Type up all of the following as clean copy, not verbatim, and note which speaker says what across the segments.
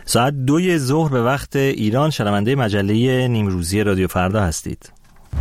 Speaker 1: ساعت 2 ظهر به وقت ایران شنونده مجله نیمروزی رادیو فردا هستید.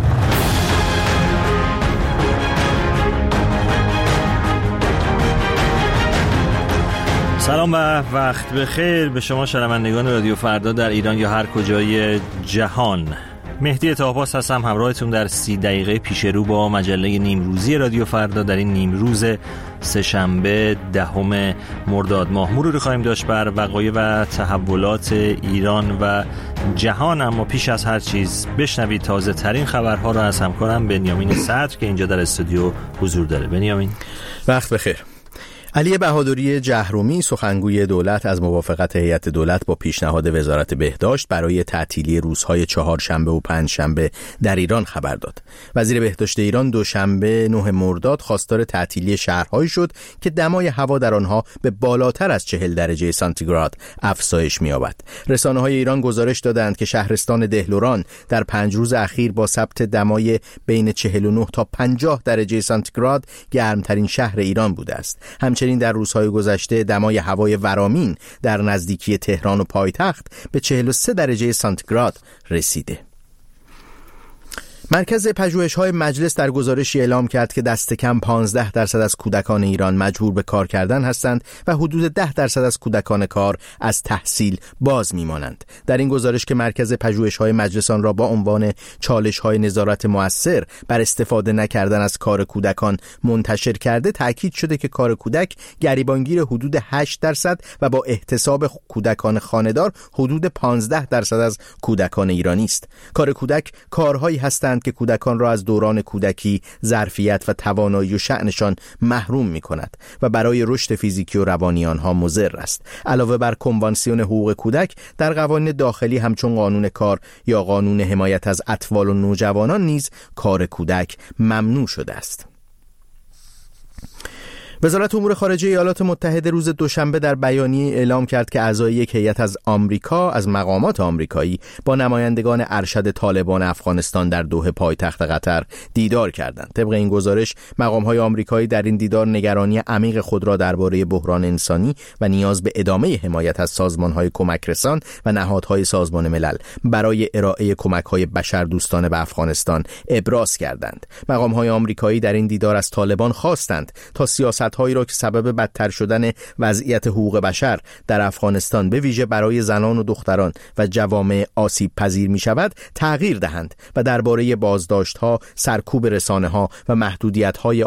Speaker 1: سلام و وقت بخیر به شما شنوندگان رادیو فردا در ایران یا هر کجای جهان. مهدی طاهباس هستم، همراهتون در 30 دقیقه پیش رو با مجله نیمروزی رادیو فردا در این نیمروز سه‌شنبه 10 مرداد ماه. مروری خواهیم داشت بر وقایع و تحولات ایران و جهان، اما پیش از هر چیز بشنوید تازه ترین خبرها را از همکارم بنیامین صدر که اینجا در استودیو حضور داره. بنیامین،
Speaker 2: وقت بخیر. علی بهادری جهرومی سخنگوی دولت از موافقت هیئت دولت با پیشنهاد وزارت بهداشت برای تعطیلی روزهای چهارشنبه و پنجشنبه در ایران خبر داد. وزیر بهداشت ایران دوشنبه 9 مرداد خواستار تعطیلی شهرهایی شد که دمای هوا در آنها به بالاتر از 40 درجه سانتیگراد افزایش می‌یابد. رسانه‌های ایران گزارش دادند که شهرستان دهلوران در 5 روز اخیر با ثبت دمای بین 49 تا 50 درجه سانتیگراد گرمترین شهر ایران بوده است. همچنین در روزهای گذشته دمای هوای ورامین در نزدیکی تهران و پایتخت به 43 درجه سانتیگراد رسیده. مرکز پژوهش‌های مجلس در گزارشی اعلام کرد که دست کم 15% از کودکان ایران مجبور به کار کردن هستند و حدود 10% از کودکان کار از تحصیل باز می‌مانند. در این گزارش که مرکز پژوهش‌های مجلس آن را با عنوان چالش‌های نظارت مؤثر بر استفاده نکردن از کار کودکان منتشر کرده، تأکید شده که کار کودک گریبانگیر حدود 8% و با احتساب کودکان خانه‌دار حدود 15% از کودکان ایرانی است. کار کودک کارهایی هستند که کودکان را از دوران کودکی، ظرفیت و توانایی و شأنشان محروم می‌کند و برای رشد فیزیکی و روانی آنها مضر است. علاوه بر کنوانسیون حقوق کودک، در قوانین داخلی همچون قانون کار یا قانون حمایت از اطفال و نوجوانان نیز کار کودک ممنوع شده است. وزارت امور خارجه ایالات متحده روز دوشنبه در بیانیه اعلام کرد که اعضای یک هیئت از آمریکا از مقامات آمریکایی با نمایندگان ارشد طالبان افغانستان در دوحه پایتخت قطر دیدار کردند. طبق این گزارش مقام‌های آمریکایی در این دیدار نگرانی عمیق خود را درباره بحران انسانی و نیاز به ادامه حمایت از سازمان‌های کمکرسان و نهادهای سازمان ملل برای ارائه کمک‌های بشردوستانه به افغانستان ابراز کردند. مقام‌های آمریکایی در این دیدار از طالبان خواستند تا سیاست‌هایی را که سبب بدتر شدن وضعیت حقوق بشر در افغانستان به ویژه برای زنان و دختران و جوامع آسیب پذیر می شود تغییر دهند و درباره بازداشت‌ها، سرکوب رسانه‌ها و محدودیت‌های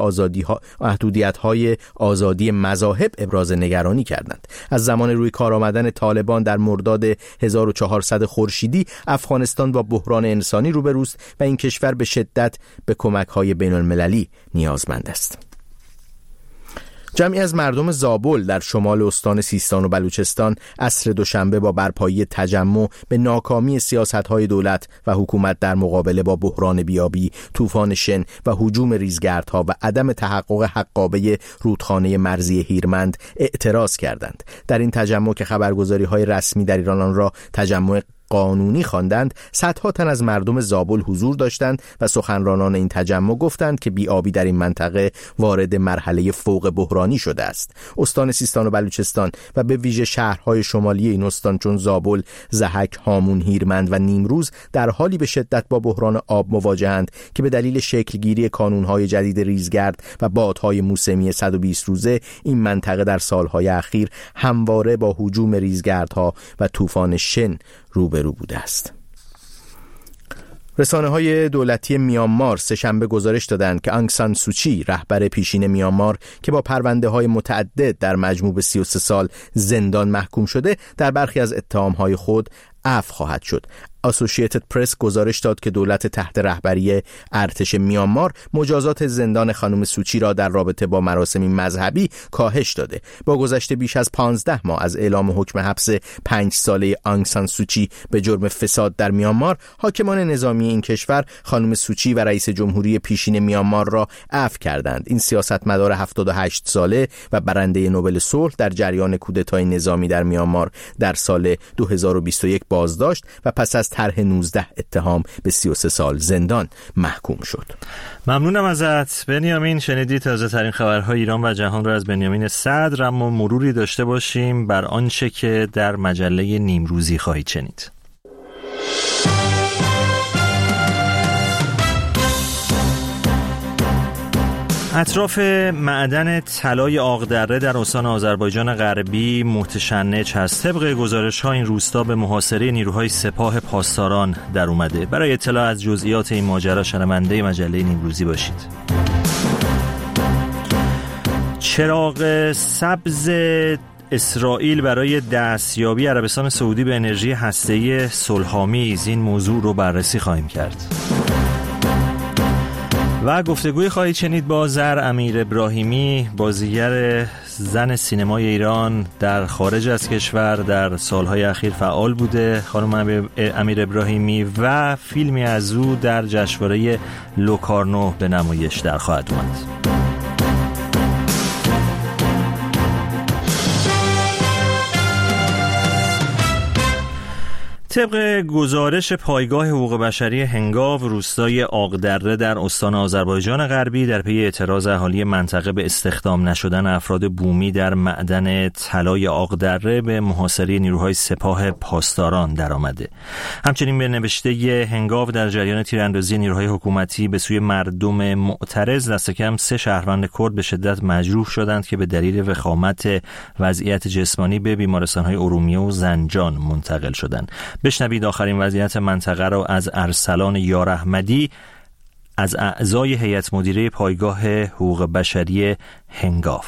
Speaker 2: آزادی مذاهب ابراز نگرانی کردند. از زمان روی کار آمدن طالبان در مرداد 1400 خورشیدی افغانستان با بحران انسانی روبروست و این کشور به شدت به کمک‌های بین‌المللی نیازمند است. جمعی از مردم زابل در شمال استان سیستان و بلوچستان عصر دوشنبه با برپایی تجمع به ناکامی سیاست‌های دولت و حکومت در مقابله با بحران بیابی، طوفان شن و هجوم ریزگردها و عدم تحقق حقابه رودخانه مرزی هیرمند اعتراض کردند. در این تجمع که خبرگزاری‌های رسمی در ایران آن را تجمع قانونی خواندند، صدها تن از مردم زابل حضور داشتند و سخنرانان این تجمع گفتند که بی‌آبی در این منطقه وارد مرحله فوق بحرانی شده است. استان سیستان و بلوچستان و به ویژه شهرهای شمالی این استان چون زابل، ضحک، هامون، هیرمند و نیمروز در حالی به شدت با بحران آب مواجهند که به دلیل شکلگیری کانونهای جدید ریزگرد و بادهای موسمی 120 روزه این منطقه در سالهای اخیر همواره با هجوم ریزگردها و طوفان شن روبرو بوده است. رسانه‌های دولتی میانمار سه‌شنبه گزارش دادند که آنگ سان سوچی، رهبر پیشین میانمار که با پرونده‌های متعدد در مجموع به 33 سال زندان محکوم شده، در برخی از اتهام‌های خود عفو خواهد شد. اسوسییتد پرس گزارش داد که دولت تحت رهبری ارتش میانمار مجازات زندان خانم سوچی را در رابطه با مراسمی مذهبی کاهش داده. با گذشت بیش از 15 ماه از اعلام حکم حبس 5 ساله آنگ سان سوچی به جرم فساد در میانمار، حاکمان نظامی این کشور خانم سوچی و رئیس جمهوری پیشین میانمار را عفو کردند. این سیاستمدار 78 ساله و برنده نوبل صلح در جریان کودتای نظامی در میانمار در سال 2021 بازداشت و پس از طرح 19 اتهام به 33 سال زندان محکوم شد.
Speaker 1: ممنونم ازت بنیامین. شنیدی تازه ترین خبرهای ایران و جهان را از بنیامین صدر، اما مروری داشته باشیم بر آنچه که در مجله نیمروزی خواهید شنید. اطراف معدن طلای آقدره در استان آذربایجان غربی متشنج هست. طبق گزارش‌ها این روستا به محاصره نیروهای سپاه پاسداران در اومده. برای اطلاع از جزئیات این ماجرا شنونده مجله نیمروزی باشید. چراغ سبز اسرائیل برای دستیابی عربستان سعودی به انرژی هسته‌ای صلح‌آمیز، این موضوع رو بررسی خواهیم کرد. و گفتگوی خواهید شنید با زر امیر ابراهیمی، بازیگر زن سینمای ایران در خارج از کشور، در سالهای اخیر فعال بوده خانم امیر ابراهیمی، و فیلمی از او در جشنواره لوکارنو به نمایش در خواهد اومد. طبق گزارش پایگاه حقوق بشری هنگاو، روستای آقدره در استان آذربایجان غربی در پی اعتراض اهالی منطقه به استخدام نشدن افراد بومی در معدن طلای آقدره به محاصره نیروهای سپاه پاسداران درآمده. همچنین به نوشته هنگاو در جریان تیراندازی نیروهای حکومتی به سوی مردم معترض، دست کم 3 شهروند کرد به شدت مجروح شدند که به دلیل وخامت وضعیت جسمانی به بیمارستان‌های ارومیه و زنجان منتقل شدند. بشنوید آخرین وضعیت منطقه را از ارسلان یار احمدی، از اعضای هیئت مدیره پایگاه حقوق بشری هنگاو.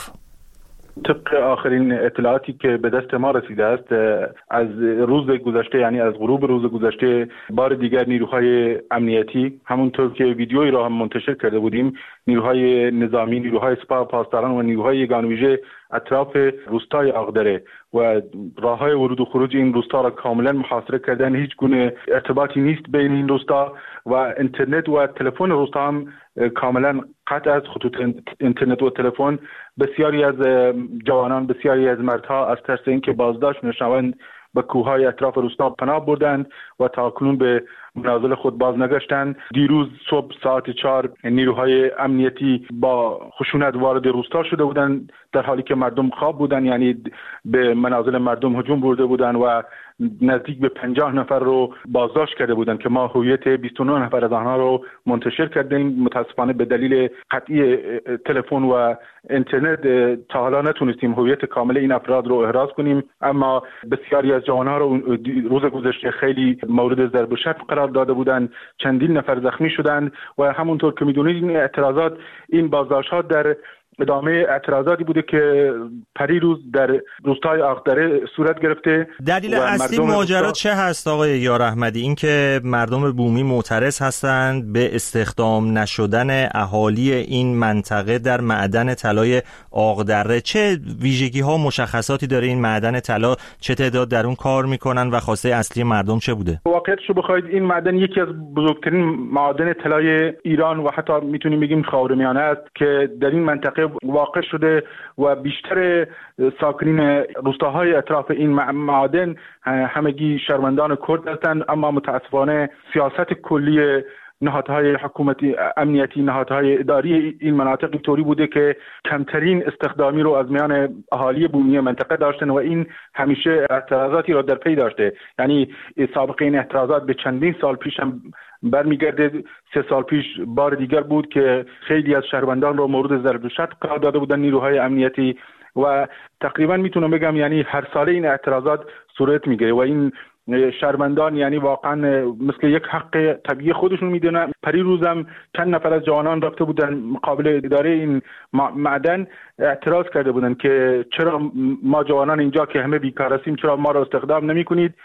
Speaker 3: طبق آخرین اطلاعاتی که به دست ما رسیده است، از روز گذشته، یعنی از غروب روز گذشته، بار دیگر نیروهای امنیتی، همونطور که ویدیویی را هم منتشر کرده بودیم، نیروهای نظامی، نیروهای سپاه پاسداران و نیروهای یگان ویژه اطراف روستای آقدره و راههای ورود و خروج این روستا را کاملا محاصره کردن. هیچ گونه ارتباطی نیست بین این روستا و اینترنت و تلفن روستا هم کاملا قطع از خطوط اینترنت و تلفن. بسیاری از جوانان، بسیاری از مردها از ترس اینکه بازداشت نشوند به کوههای اطراف روستا پناه بردند و تاکنون به منازل خود باز نگشتند. دیروز صبح ساعت 4 نیروهای امنیتی با خشونت وارد روستا شده بودند در حالی که مردم خواب بودند، یعنی به منازل مردم هجوم برده بودند و نزدیک به 50 نفر رو بازداشت کرده بودند که ما هویت 29 نفر از آنها رو منتشر کردیم. متاسفانه به دلیل قطعی تلفن و اینترنت تا حالا نتونستیم هویت کامل این افراد رو احراز کنیم، اما بسیاری از جوانها رو روز گذشته خیلی مورد ضرب و شتم قرار داده بودند. چندین نفر زخمی شدند و همونطور که میدونید این اعتراضات، این بازداشت‌ها در ادامه اعتراضاتی بوده که پریروز در روستای آقدره صورت گرفته.
Speaker 1: دلیل اصلی ماجرا چه هست آقای یار احمدی؟ این که مردم بومی معترض هستند به استخدام نشدن اهالی این منطقه در معدن طلای آقدره. چه ویژگی ها مشخصاتی داره این معدن طلا؟ چه تعداد در اون کار میکنن و خواسته اصلی مردم چه بوده؟
Speaker 3: واقعیتش رو بخواید این معدن یکی از بزرگترین معادن طلای ایران و حتی میتونیم بگیم خاورمیانه است که در این منطقه واقع شده و بیشتر ساکنین روستاهای اطراف این معادن همگی شهروندان کرد هستند، اما متاسفانه سیاست کلی نهادهای حکومتی، امنیتی، نهادهای اداری این مناطق اینطوری بوده که کمترین استخدامی رو از میان اهالی بومی منطقه داشتن و این همیشه اعتراضاتی را در پی داشته. یعنی سابقه این اعتراضات به چندین سال پیش هم برمیگرده. 3 سال پیش بار دیگر بود که خیلی از شهروندان رو مورد ضرب و شتم قرار داده بودن نیروهای امنیتی و تقریبا میتونم بگم یعنی هر ساله این اعتراضات صورت میگیره و این شهروندان یعنی واقعا مثل یک حق طبیعی خودشون میدونن. پریروزم چند نفر از جوانان رفته بودن مقابل اداره این معدن، اعتراض کرده بودن که چرا ما جوانان اینجا که همه بیکار هستیم چرا ما را استخدام نمی‌کنید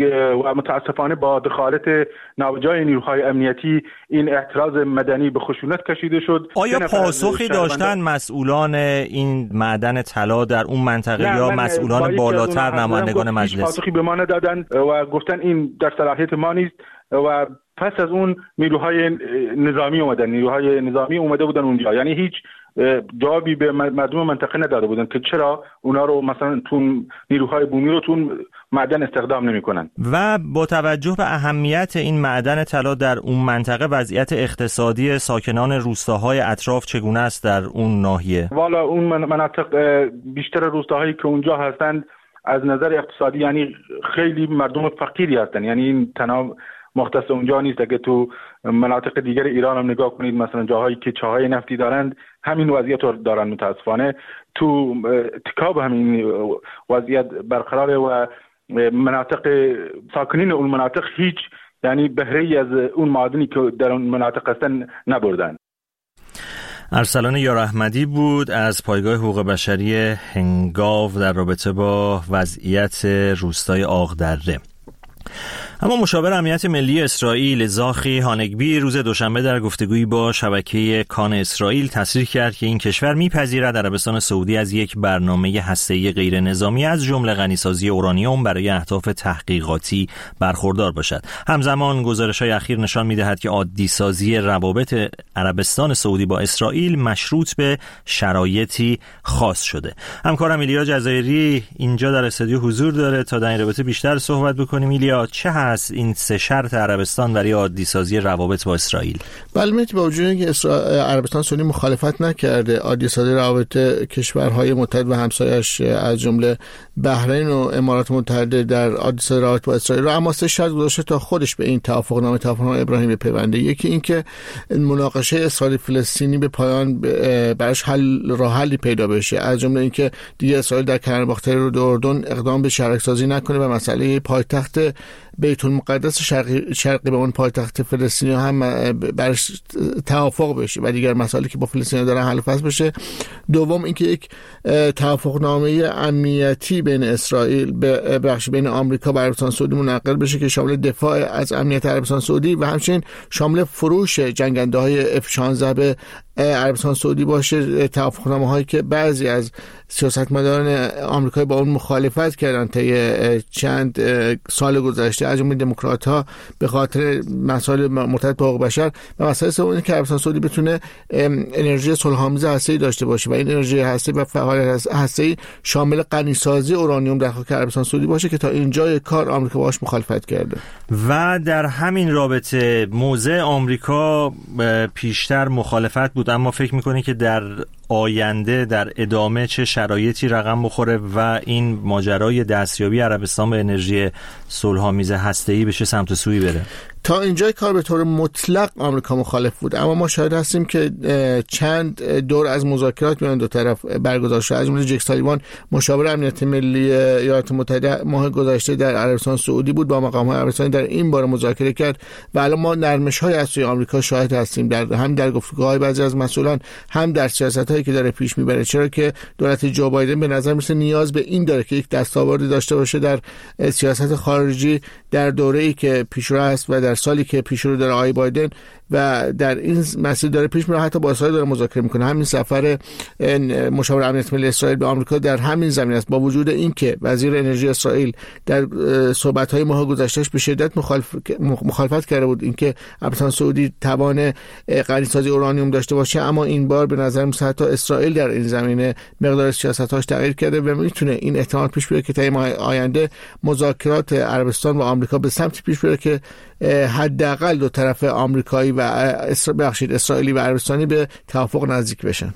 Speaker 3: و متاسفانه با دخالت ناوجای نیروهای امنیتی این اعتراض مدنی به خشونت کشیده شد.
Speaker 1: آیا پاسخی داشتن مسئولان این معدن طلا در اون منطقه یا مسئولان بالاتر نمایندگان مجلس؟
Speaker 3: پاسخی به ما ندادن و گفتن این در صلاحیت ما نیست و پس از اون نیروهای نظامی اومده بودن اونجا، یعنی هیچ جوابی به مردم منطقه نداده بودن که چرا اونا رو مثلا نیروهای بومی رو معدن استخدام نمی‌کنند.
Speaker 1: و با توجه به اهمیت این معدن طلا در اون منطقه، وضعیت اقتصادی ساکنان روستاهای اطراف چگونه است در اون ناحیه؟
Speaker 3: والا اون مناطق بیشتر روستاهایی که اونجا هستند از نظر اقتصادی یعنی خیلی مردم فقیری هستند. یعنی این تنها مختص اونجا نیست، که تو مناطق دیگر ایران هم نگاه کنید، مثلا جاهایی که چاهای نفتی دارند همین وضعیت رو دارن. متاسفانه تو تکاب همین وضعیت برقراره و مناطق ساکنین اون مناطق هیچ یعنی بهره‌ای از اون معادنی که در اون مناطق هستن نبردن.
Speaker 1: ارسلان یاراحمدی بود از پایگاه حقوق بشری هنگاو در رابطه با وضعیت روستای آغدره. اما مشاور امنیت ملی اسرائیل زاخی هانگبی روز دوشنبه در گفتگویی با شبکه کان اسرائیل تصریح کرد که این کشور میپذیرد عربستان سعودی از یک برنامه هسته‌ای غیر نظامی از جمله غنیسازی اورانیوم برای اهداف تحقیقاتی برخوردار باشد. همزمان گزارش‌های اخیر نشان می‌دهد که عادی‌سازی روابط عربستان سعودی با اسرائیل مشروط به شرایطی خاص شده. همکارم ایلیا جزایری اینجا در استودیو حضور داره تا در این رابطه بیشتر صحبت بکنیم. ایلیا، چه هست این سه شرط عربستان برای عادی‌سازی روابط با اسرائیل؟
Speaker 4: بله، با وجود اینکه عربستان سعودی مخالفت نکرده عادی‌سازی روابط کشورهای متحد و همسایه‌اش از جمله بحرین و امارات متحده در عادی‌سازی روابط با اسرائیل، اما سه شرط گذاشته تا خودش به این توافقنامه ابراهیم بپیونده. یکی اینکه مناقشه اسرائیل فلسطینی به پایان براش راه حلی پیدا بشه، از جمله اینکه دیگه اسرائیل در کنار باختری رو اردن اقدام به شراکت‌سازی نکنه و مسئله پایتخت بیت المقدس شرقی به اون پایتخت فلسطینی هم برش توافق بشه و دیگر مسائلی که با فلسطینی دارن حل و فصل بشه. دوم اینکه یک توافقنامه امنیتی بین اسرائیل بین آمریکا و عربستان سعودی منعقد بشه که شامل دفاع از امنیت عربستان سعودی و همچنین شامل فروش جنگنده‌های F-16 به عربستان سعودی باشه. توافقنامه هایی که بعضی از سیاستمداران آمریکایی با اون مخالفت کردن طی چند سال گذشته، از جمله دموکرات‌ها به خاطر مسائل مرتبط با حقوق بشر، و مسئله سوم که عربستان سعودی بتونه انرژی صلح‌آمیز هسته‌ای داشته باشه و این انرژی هسته‌ای و فعالیت هسته‌ای شامل غنیسازی اورانیوم در خاک عربستان سعودی باشه که تا اینجای کار آمریکا باهاش مخالفت کرده.
Speaker 1: و در همین رابطه موضع آمریکا پیشتر مخالفت بود، اما فکر می‌کنی که در آینده در ادامه چه شرایطی رقم بخوره و این ماجرای دستیابی عربستان به انرژی صلح‌آمیز هسته‌ای بشه سمت و سوی بره؟
Speaker 4: تا اینجای کار به طور مطلق آمریکا مخالف بود، اما ما شاهد هستیم که چند دور از مذاکرات میان دو طرف برگزار شد. از جمله جک سالیوان مشاور امنیت ملی ایالات متحده ماه گذشته در عربستان سعودی بود، با مقام‌های عربستانی در این باره مذاکره کرد و الان ما نرمش‌های از سوی آمریکا شاهد هستیم، هم در گفتگوهای بعضی از مسئولان، هم در سیاست‌هایی که داره پیش میبره. چرا که دولت جو بایدن به نظر میسه نیاز به این داره که یک دستاوردی داشته باشه در سیاست خارجی در دوره‌ای که پیشرو است و در سالی که پیشرو داره آقای بایدن و در این مسیر داره پیش میره. حتی با اسرائیل داره مذاکره میکنه. همین سفر مشاور امنیت ملی اسرائیل به آمریکا در همین زمینه است، با وجود اینکه وزیر انرژی اسرائیل در صحبت‌های ماه گذشتهش به شدت مخالفت کرده بود اینکه عربستان سعودی توان غنیسازی اورانیوم داشته باشه، اما این بار به نظر میاد حتی اسرائیل در این زمینه مقدار سیاست‌هاش تغییر کرده و میتونه این احتمال پیش بیاد که تا ماه آینده مذاکرات عربستان و آمریکا به سمتی پیش بره که حداقل دو طرف آمریکایی و اسرائیلی و عربستانی به توافق نزدیک بشن.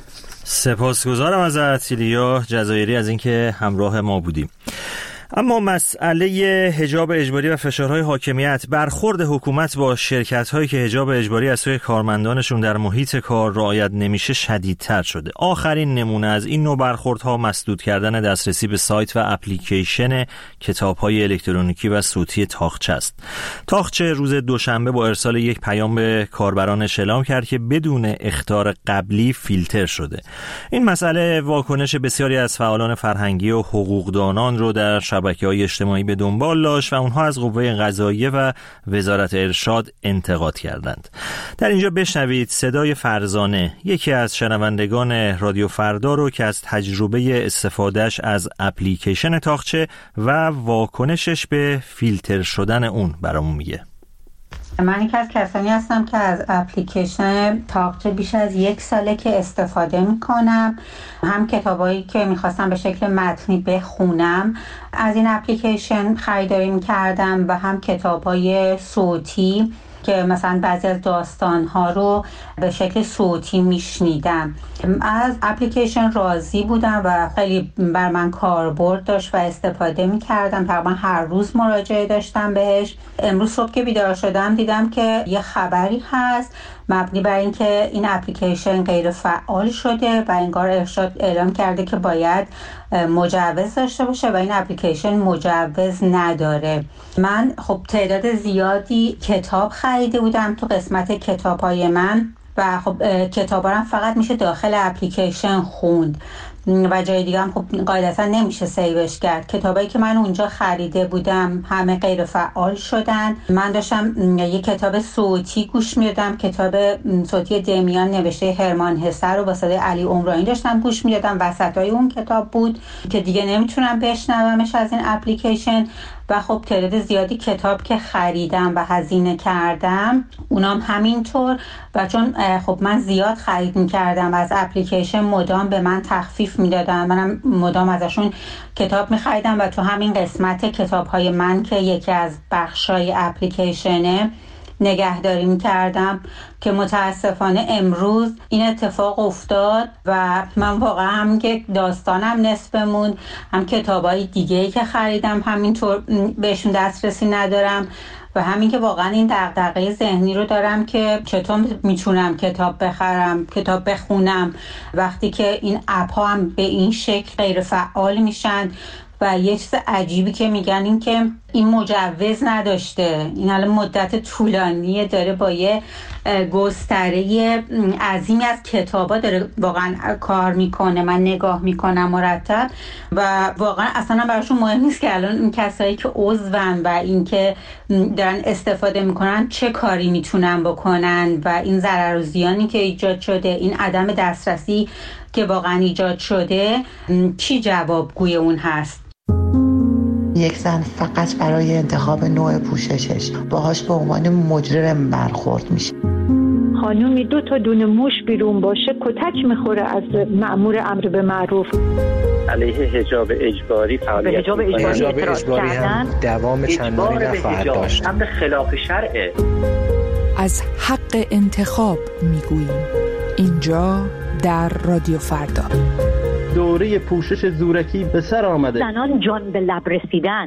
Speaker 1: سپاسگزارم ازت ایلیا جزایری از اینکه همراه ما بودیم. اما مسئله حجاب اجباری و فشارهای حاکمیت، برخورد حکومت با شرکت‌هایی که حجاب اجباری از سوی کارمندانشون در محیط کار رعایت نمیشه شدیدتر شده. آخرین نمونه از این نوع برخوردها مسدود کردن دسترسی به سایت و اپلیکیشن کتاب‌های الکترونیکی و صوتی تاقچه است. تاقچه روز دوشنبه با ارسال یک پیام به کاربرانش اعلام کرد که بدون اخطار قبلی فیلتر شده. این مسئله واکنش بسیاری از فعالان فرهنگی و حقوقدانان رو در شبکه‌های اجتماعی به دنبال داشت و اونها از قوه قضاییه و وزارت ارشاد انتقاد کردند. در اینجا بشنوید صدای فرزانه، یکی از شنوندگان رادیو فردا رو که از تجربه استفادهش از اپلیکیشن تاقچه و واکنشش به فیلتر شدن اون برامون میگه.
Speaker 5: من یک از کسانی هستم که از اپلیکیشن تاقچه بیش از 1 ساله که استفاده میکنم. هم کتابایی که میخواستم به شکل متنی بخونم از این اپلیکیشن خریداری میکردم و هم کتابای صوتی که مثلا بعضی از داستانها رو به شکل صوتی میشنیدم. از اپلیکیشن راضی بودم و خیلی بر من کاربرد داشت و استفاده میکردم. تقریبا هر روز مراجعه داشتم بهش. امروز صبح که بیدار شدم دیدم که یه خبری هست مبنی بر اینکه این اپلیکیشن غیر فعال شده و انگار ارشاد اعلام کرده که باید مجوز داشته باشه و این اپلیکیشن مجوز نداره. من خب تعداد زیادی کتاب خریده بودم تو قسمت کتاب‌های من و خب کتابا رو فقط میشه داخل اپلیکیشن خوند و جای دیگه هم خب قاعدتا نمیشه سیوش کرد. کتابایی که من اونجا خریده بودم همه غیر فعال شدن. من داشتم یه کتاب صوتی گوش میدادم، کتاب صوتی دمیان نوشته هرمان هسه رو با صدای علی عمرانی داشتم گوش میدادم. وسطای اون کتاب بود که دیگه نمیتونم بشنومش از این اپلیکیشن و خب تعداد زیادی کتاب که خریدم و هزینه کردم اونام همینطور. و چون خب من زیاد خرید میکردم از اپلیکیشن مدام به من تخفیف میدادن، منم مدام ازشون کتاب میخریدم و تو همین قسمت کتاب‌های من که یکی از بخشای اپلیکیشنه نگهداری میکردم که متاسفانه امروز این اتفاق افتاد و من واقعا هم که داستانم نصف موند، هم کتابای دیگه‌ای که خریدم همینطور بهشون دسترسی ندارم و همین که واقعا این دغدغه ذهنی رو دارم که چطور میتونم کتاب بخرم، کتاب بخونم وقتی که این اپ ها هم به این شکل غیر فعال میشن. و یه چیز عجیبی که میگن این که این مجوز نداشته، این حالا مدت طولانیه داره با یه گستره عظیمی از کتابا داره واقعا کار میکنه. من نگاه میکنم مرتب و واقعا اصلا براشون مهم نیست که الان این کسایی که عضون و این که دارن استفاده میکنن چه کاری میتونن بکنن و این ضرر و زیانی که ایجاد شده، این عدم دسترسی که واقعا ایجاد شده چی جوابگوی اون هست.
Speaker 6: یک زن فقط برای انتخاب نوع پوششش باهاش به عنوان مجرم برخورد میشه.
Speaker 7: خانومی 2 تا دونه موش بیرون باشه کتک میخوره از مأمور امر به معروف.
Speaker 8: علیه حجاب اجباری فعالیت
Speaker 9: حجاب اجباری هم دوام چندانی نخواهد داشت.
Speaker 8: امر خلاف شرعه.
Speaker 10: از حق انتخاب میگوییم اینجا در رادیو فردا.
Speaker 11: دوره پوشش زورکی به سر آمده.
Speaker 7: زنان جان به لب رسیدن.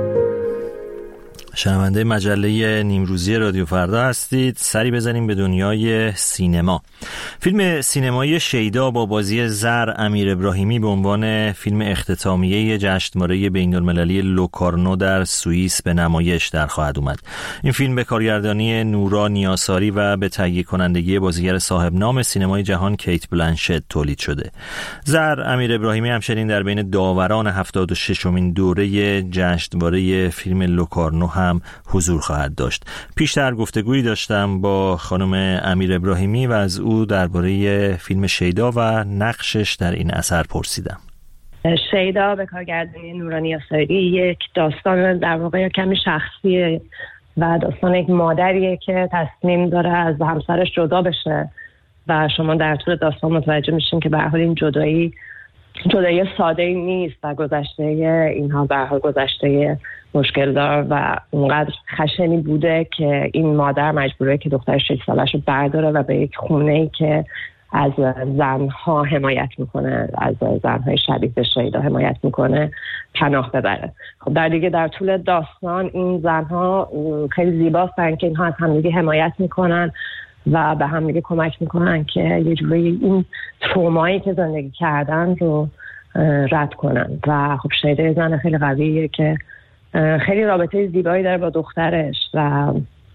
Speaker 1: شنونده مجله نیمروزی رادیو فردا هستید. سری بزنیم به دنیای سینما. فیلم سینمایی شیدا با بازی زر امیر ابراهیمی به عنوان فیلم اختتامیه جشنواره بین‌المللی لوکارنو در سوئیس به نمایش در خواهد اومد. این فیلم به کارگردانی نورا نیاساری و به تهیه کنندگی بازیگر صاحب نام سینمای جهان کیت بلنشت تولید شده. زر امیر ابراهیمی همچنین در بین داوران 76مین دوره جشنواره فیلم لوکارنو هم حضور خواهد داشت. پیشتر گفتگویی داشتم با خانم امیر ابراهیمی و از او درباره فیلم شیدا و نقشش در این اثر پرسیدم.
Speaker 12: شیدا به کارگردانی نورا نیاساری یک داستان در واقع کمی شخصیه و داستان یک مادریه که تصمیم داره از همسرش جدا بشه و شما در طول داستان متوجه میشین که به هر حال این جدایی ساده‌ای نیست و گذشته اینها به هر حال گذشته مشکل دار و اونقدر خشنی بوده که این مادر مجبوره که دختر 6 سالش رو برداره و به یک خونه‌ای که از زنها حمایت میکنه، از زنهای شبیه به شیدا حمایت میکنه پناه ببره. خب در طول داستان این زنها خیلی زیباستن که اینها از همدیگه حمایت میکنن و به همدیگه کمک میکنن که یه جوری این ترومایی که زندگی کردن رو رد کنن. و خب شیدا زن خیلی قویه که خیلی رابطه زیبایی داره با دخترش و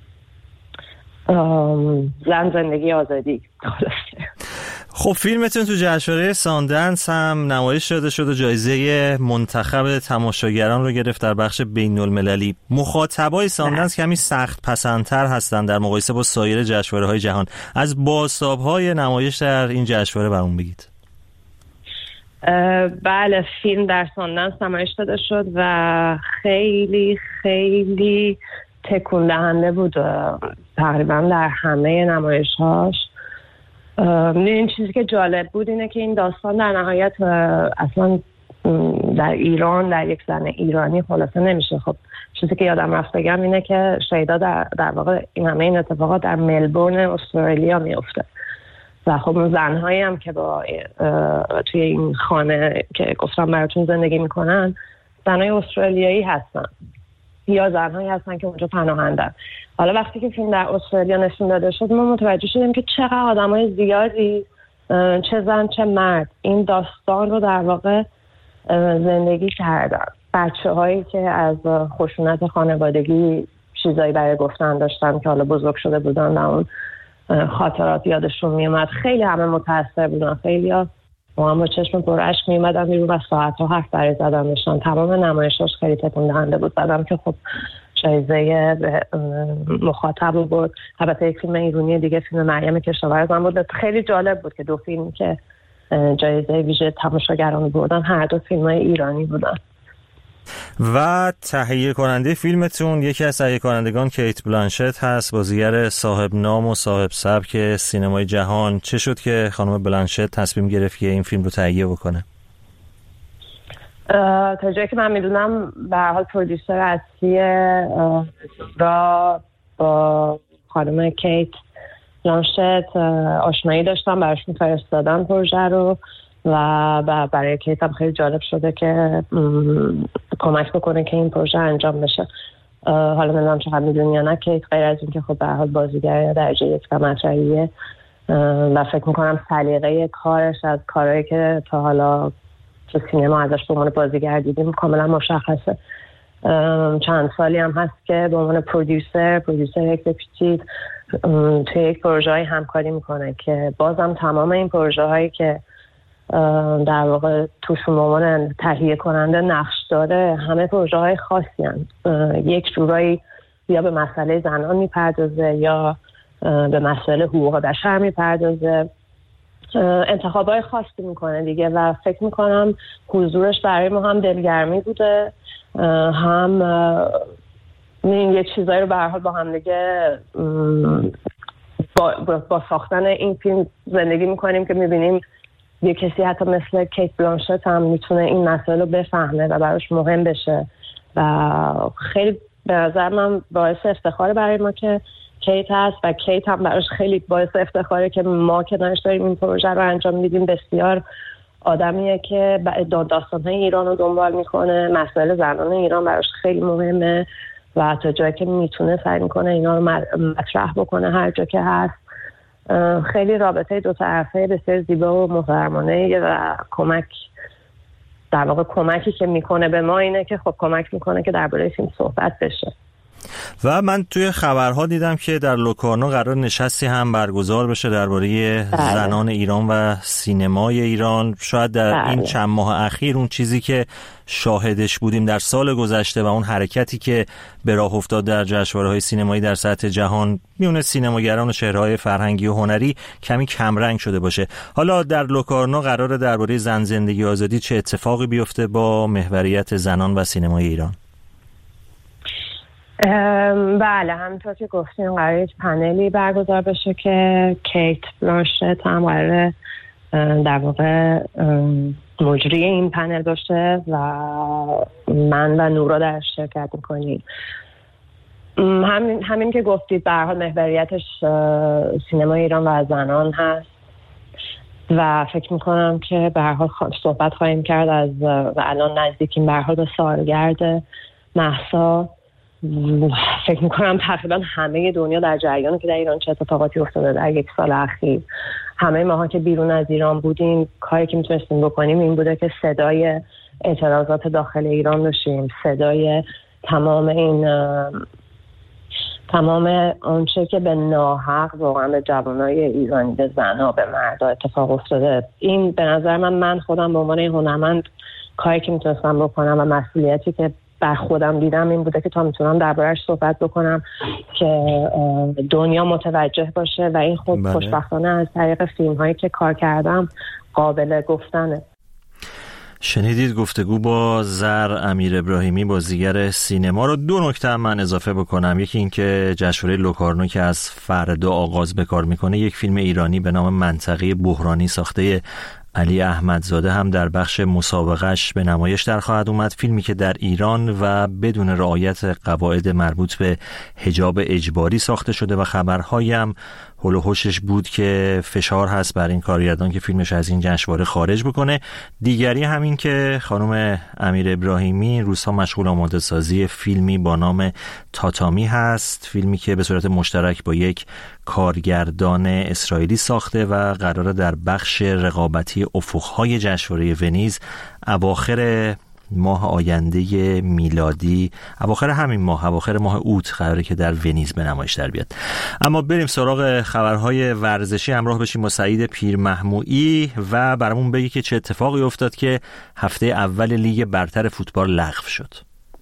Speaker 12: زندگی آزادی خلاصه.
Speaker 1: خب فیلمتون تو جشنواره ساندنس هم نمایش داده شد و جایزه منتخب تماشاگران رو گرفت در بخش بین‌المللی. مخاطبای ساندنس کمی سخت پسندتر هستن در مقایسه با سایر جشنواره‌های جهان. از بازتاب‌های نمایش در این جشنواره برامون بگید.
Speaker 12: بله، فیلم در ساندنس نمایش داده شد و خیلی خیلی تکون دهنده بود تقریبا در همه نمایش‌هاش. این چیزی که جالب بود اینه که این داستان در نهایت اصلا در ایران، در یک زن ایرانی خلاصه نمیشه. خب چیزی که یادم رفت بگم اینه که شیدا در واقع این همه این اتفاقات در ملبورن استرالیا میفته و خب اون زنهایی هم که با توی این خانه که گفتم براتون زندگی میکنن زنهای استرالیایی هستن یا زنهایی هستن که اونجا پناهندن. حالا وقتی که فیلم در استرالیا نشون داده شد ما متوجه شدیم که چقدر آدمای زیادی چه زن چه مرد این داستان رو در واقع زندگی کردن. بچه‌هایی که از خشونت خانوادگی چیزایی برای گفتن داشتن که حالا بزرگ شده بودن و اون خاطرات یادشون میومد. خیلی همه متاثر بودن، خیلی ها با چشم پر اشک میومدن بیرون و ساعت‌ها حرف برای زدن داشتن. تمام نمایشاش خیلی تکون دهنده بود. بعدم که خب جایزه مخاطب رو برد. البته یک فیلم ایرانی دیگه، فیلم مریم کشاورزم بود. خیلی جالب بود که دو فیلمی که جایزه ویژه تماشاگران بردن هر دو فیلم‌های ایرانی بودن.
Speaker 1: و تهیه کننده فیلمتون یکی از تهیه کنندگان کیت بلانشت هست، بازیگر صاحب نام و صاحب سبک سینمای جهان. چه شد که خانم بلانشت تصمیم گرفت که این فیلم رو تهیه بکنه؟
Speaker 12: تا جایی که من میدونم به هر حال پرودیوسر اصلی را با خانم کیت بلانشت آشنایی داشتم، براش میفرستادم پروژه رو و برای کیت هم خیلی جالب شده که کمک بکنه که این پروژه انجام بشه. حالا نمیدونم چقدر میدونی یا نه، کیت غیر از این که خب به هر حال بازیگر درجه یک و مطرحیه و فکر میکنم سلیقه کارش از کارهایی که تا حالا تو سینما ازش به عنوان بازیگر دیدیم کاملا مشخصه. چند سالی هم هست که به عنوان پرودیوسر اکزیکیوتیو توی یک پروژه های همکاری میکنه که بازم تمام این پروژه هایی که در واقع توشون به عنوان تهیه کننده نقش داره همه پروژه های خاصی هستند. یک جورایی یا به مسئله زنان میپردازه یا به مسئله حقوق بشر میپردازه، انتخابای خاصی میکنه دیگه و فکر میکنم حضورش برای ما هم دلگرمی بوده، هم یه چیزایی رو به هر حال با هم دیگه با ساختن این فیلم زندگی میکنیم که میبینیم یه کسی حتی مثل کیت بلانشت هم میتونه این مسئله رو بفهمه و براش مهم بشه و خیلی به نظر من باعث افتخاره برای ما که کیت هست و کیت هم براش خیلی باعث افتخاره که ما کنارش داریم این پروژه رو انجام میدیم. بسیار آدمیه که داستان‌های ایران رو دنبال میکنه، مسائل زنان ایران براش خیلی مهمه و تا جایی که میتونه سعی میکنه اینا رو مطرح بکنه هر جا که هست. خیلی رابطه دو طرفه بسیار زیبا و محترمانه و در واقع کمکی که میکنه به ما اینه که خب کمک میکنه که درباره فیلم صحبت بشه.
Speaker 1: و من توی خبرها دیدم که در لوکارنو قرار نشستی هم برگزار بشه درباره زنان ایران و سینمای ایران. شاید در این چند ماه اخیر اون چیزی که شاهدش بودیم در سال گذشته و اون حرکتی که به راه افتاد در جشنواره‌های سینمایی در سطح جهان میونه سینماگران و چهره‌های فرهنگی و هنری کمی کمرنگ شده باشه. حالا در لوکارنو قراره درباره زن، زندگی و آزادی چه اتفاقی بیفته با محوریت زنان و سینمای ایران؟
Speaker 12: بله، همونطور که گفتیم قراره یک پنلی برگزار بشه که کیت بلانشت هم قراره در واقع مجری این پنل باشه و من و نورا در شرکت میکنیم. همین که گفتید به هر حال محوریتش سینمای ایران و زنان هست و فکر میکنم که به هر حال صحبت خواهیم کرد از و الان نزدیکیم به هر حال به سالگرد مهسا. فکر میکنم تقریبا همه دنیا در جریانه که در ایران چه اتفاقاتی افتاده در یک سال اخیر. همه ماها که بیرون از ایران بودیم کاری که میتونستیم بکنیم این بوده که صدای اعتراضات داخل ایران باشیم، صدای تمام آنچه که به ناحق واقعا به جوانای ایرانی، به زنها، به مردا اتفاق افتاده. این به نظر من خودم به عنوان هنرمند کاری که میتونستم بکنم و مسئولیتی که بر خودم دیدم این بوده که تا میتونم درباره‌اش صحبت بکنم که دنیا متوجه باشه و این خود خوشبختانه از طریق فیلم‌هایی که کار کردم قابل گفتنه.
Speaker 1: شنیدید گفتگو با زر امیر ابراهیمی، بازیگر سینما رو. 2 نکته هم من اضافه بکنم. یکی این که جشنواره لوکارنو که از فردا آغاز به کار میکنه، یک فیلم ایرانی به نام منطقه بحرانی ساخته علی احمدزاده هم در بخش مسابقهش به نمایش در خواهد اومد. فیلمی که در ایران و بدون رعایت قواعد مربوط به حجاب اجباری ساخته شده و خبرهایی هم هول و هوشش بود که فشار هست بر این کارگردان که فیلمش از این جشنواره خارج بکنه. دیگری همین که خانم امیر ابراهیمی روزها مشغول آماده سازی فیلمی با نام تاتامی هست، فیلمی که به صورت مشترک با یک کارگردان اسرائیلی ساخته و قراره در بخش رقابتی افق‌های جشنواره ونیز اواخر ماه آینده میلادی، اواخر همین ماه، اواخر ماه اوت قراره که در ونیز به نمایش در بیاد. اما بریم سراغ خبرهای ورزشی، همراه بشیم با سعید پیرمحمویی و برامون بگی که چه اتفاقی افتاد که هفته اول لیگ برتر فوتبال لغو شد.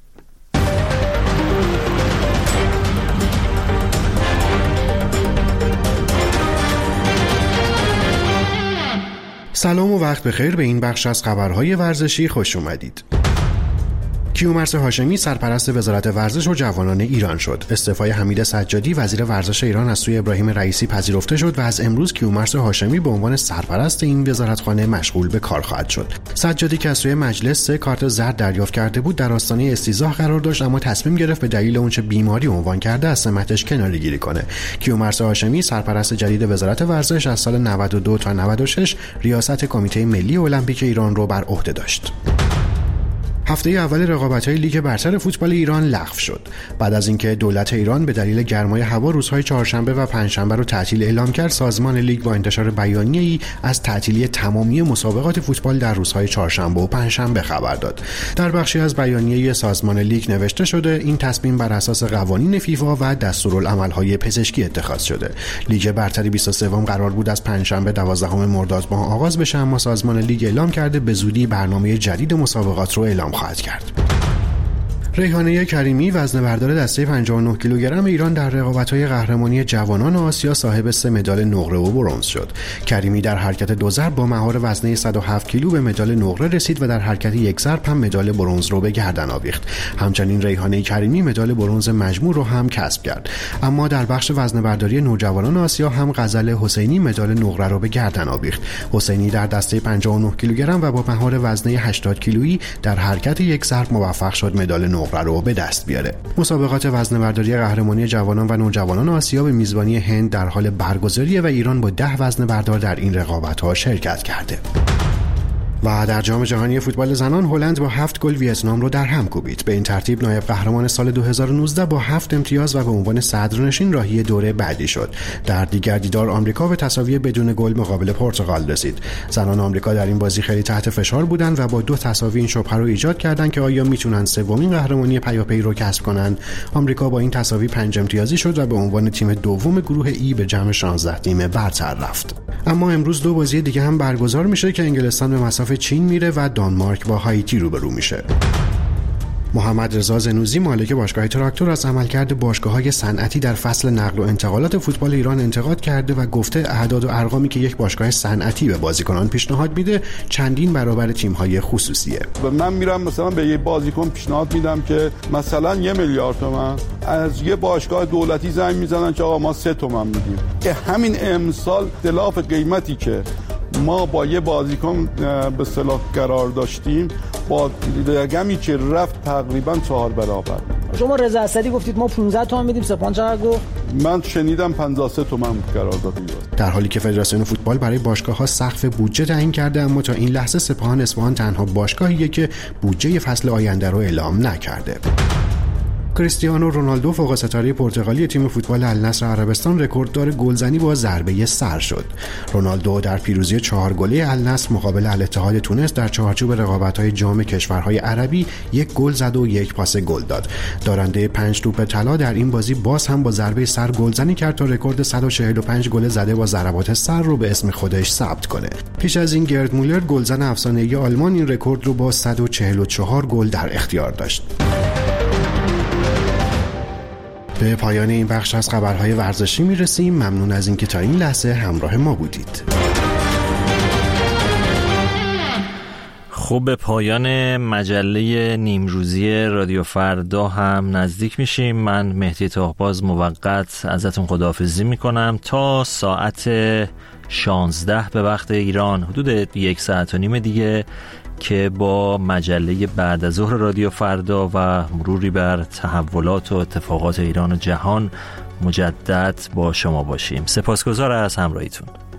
Speaker 13: سلام و وقت بخیر، به این بخش از خبرهای ورزشی خوش اومدید. کیومرث هاشمی سرپرست وزارت ورزش و جوانان ایران شد. استعفای حمید سجادی وزیر ورزش ایران از سوی ابراهیم رئیسی پذیرفته شد و از امروز کیومرث هاشمی به عنوان سرپرست این وزارتخانه مشغول به کار خواهد شد. سجادی که از سوی مجلس 3 کارت زرد دریافت کرده بود در آستانه استیضاح قرار داشت، اما تصمیم گرفت به دلیل اونچه بیماری عنوان کرده از سمتش کناره‌گیری کنه. کیومرث هاشمی سرپرست جدید وزارت ورزش از سال 92 تا 96 ریاست کمیته ملی المپیک ایران رو بر عهده داشت. هفته اول رقابت‌های لیگ برتر فوتبال ایران لغو شد. بعد از اینکه دولت ایران به دلیل گرمای هوا روزهای چهارشنبه و پنجشنبه رو تعطیل اعلام کرد، سازمان لیگ با انتشار بیانیه‌ای از تعطیلی تمامی مسابقات فوتبال در روزهای چهارشنبه و پنجشنبه خبر داد. در بخشی از بیانیه سازمان لیگ نوشته شده این تصمیم بر اساس قوانین فیفا و دستورالعمل‌های پزشکی اتخاذ شده. لیگ برتر 23 قرار بود از پنجشنبه 12 مرداد ماه آغاز بشه، اما سازمان لیگ اعلام کرده به زودی برنامه جدید مسابقات رو اعلام خواهد کرد. ریحانه کریمی وزنه‌بردار دسته 59 کیلوگرم ایران در رقابت‌های قهرمانی جوانان آسیا صاحب 3 مدال نقره و برنز شد. کریمی در حرکت 2 ضرب با مهار وزنه 107 کیلو به مدال نقره رسید و در حرکت 1 ضرب هم مدال برنز رو به گردن آویخت. همچنین ریحانه کریمی مدال برنز مجموع رو هم کسب کرد. اما در بخش وزنه‌برداری نوجوانان آسیا هم غزل حسینی مدال نقره رو به گردن آویخت. حسینی در دسته 59 کیلوگرم و با مهار وزنه 80 کیلویی در حرکت 1 ضرب موفق شد مدال نقره رو به دست بیاره. مسابقات وزنه‌برداری قهرمانی جوانان و نوجوانان آسیا به میزبانی هند در حال برگزاریه و ایران با 10 وزنه‌بردار در این رقابت‌ها شرکت کرده. و در جام جهانی فوتبال زنان هلند با 7 گل ویتنام رو در هم کوبید. به این ترتیب نایب قهرمان سال 2019 با 7 امتیاز و به عنوان صدرنشین راهی دوره بعدی شد. در دیگر دیدار آمریکا به تساوی بدون گل مقابل پرتغال رسید. زنان آمریکا در این بازی خیلی تحت فشار بودند و با 2 تساوی این شبهه رو ایجاد کردند که آیا میتونن سومین قهرمانی پیاپی رو کسب کنند. آمریکا با این تساوی 5 امتیازی شد و به عنوان تیم دوم گروه ای به جمع 16 تیم برتر رفت. اما امروز 2 بازی دیگه هم برگزار میشه که انگلستان به مساف چین میره و دانمارک با هایتی روبرو میشه. محمد رضا زنوزی مالک باشگاه تراکتور از عملکرد باشگاه‌های صنعتی در فصل نقل و انتقالات فوتبال ایران انتقاد کرده و گفته اعداد و ارقامی که یک باشگاه صنعتی به بازیکنان پیشنهاد میده چندین برابر تیم‌های خصوصیه.
Speaker 14: من میرم مثلا به یه بازیکن پیشنهاد میدم که مثلا 1 میلیارد تومان، از یه باشگاه دولتی زنگ میزنن که آقا ما 3 تومن میدیم. که همین امسال اختلاف قیمتی که ما با یه بازیکن به اصطلاح قرار داشتیم با رقمی که رفت تقریبا 4 برابر.
Speaker 15: شما رضا اسدی گفتید ما 15 تومن میدیم، سپاهان چقدر گفت؟
Speaker 14: من شنیدم 53 تومن قرار داد.
Speaker 13: در حالی که فدراسیون فوتبال برای باشگاه‌ها سقف بودجه تعیین کرده، اما تا این لحظه سپاهان اصفهان تنها باشگاهیه که بودجه فصل آینده رو اعلام نکرده. کریستیانو رونالدو فوق ستاره پرتغالی تیم فوتبال النصر عربستان رکورددار گلزنی با ضربه سر شد. رونالدو در پیروزی 4 گله النصر مقابل الاتحاد تونس در چارچوب رقابت‌های جام کشورهای عربی 1 گل زد و 1 پاس گل داد. دارنده 5 توپ طلا در این بازی باز هم با ضربه سر گلزنی کرد تا رکورد 145 گل زده با ضربات سر رو به اسم خودش ثبت کنه. پیش از این گرد مولر گلزن افسانه‌ای آلمان این رکورد رو با 144 گل در اختیار داشت. به پایان این بخش از خبرهای ورزشی میرسیم. ممنون از اینکه تا این لحظه همراه ما بودید.
Speaker 1: خب به پایان مجله نیمروزی رادیو فردا هم نزدیک میشیم. من مهدی طاهباز موقت ازتون خداحافظی میکنم تا ساعت 16 به وقت ایران، حدود 1.5 ساعت دیگه که با مجله بعد از ظهر رادیو فردا و مروری بر تحولات و اتفاقات ایران و جهان مجدد با شما باشیم. سپاسگزار از همراهیتون.